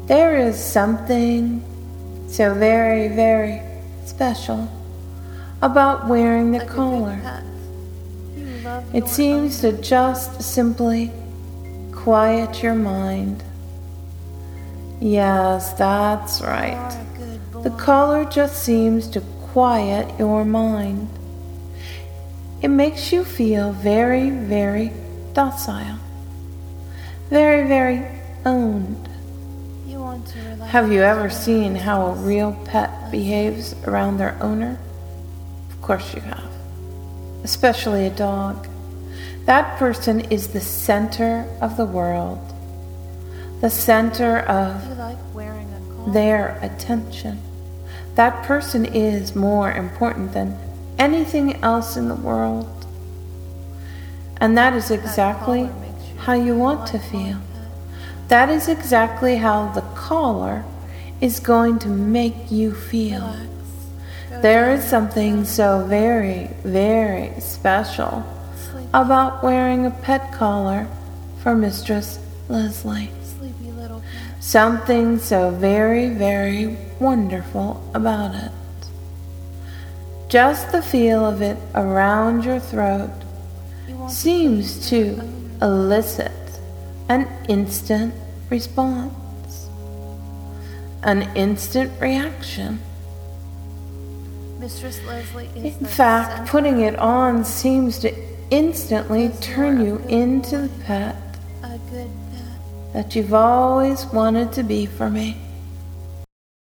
There is something so very, very special about wearing the collar. It seems to just simply quiet your mind. Yes, that's right. The collar just seems to quiet your mind. It makes you feel very, very docile. Very, very owned. Have you ever seen how a real pet behaves around their owner? Of course you have. Especially a dog. That person is the center of the world. The center of their attention. That person is more important than anything else in the world. And that is exactly how you want to feel. That is exactly how the collar is going to make you feel. There is something so very, very special about wearing a pet collar for Mistress Leslie. Something so very, very wonderful about it. Just the feel of it around your throat seems to elicit an instant response, an instant reaction. Mistress Leslie is in fact, putting it on seems to instantly turn you into the pet a good pet that you've always wanted to be for me.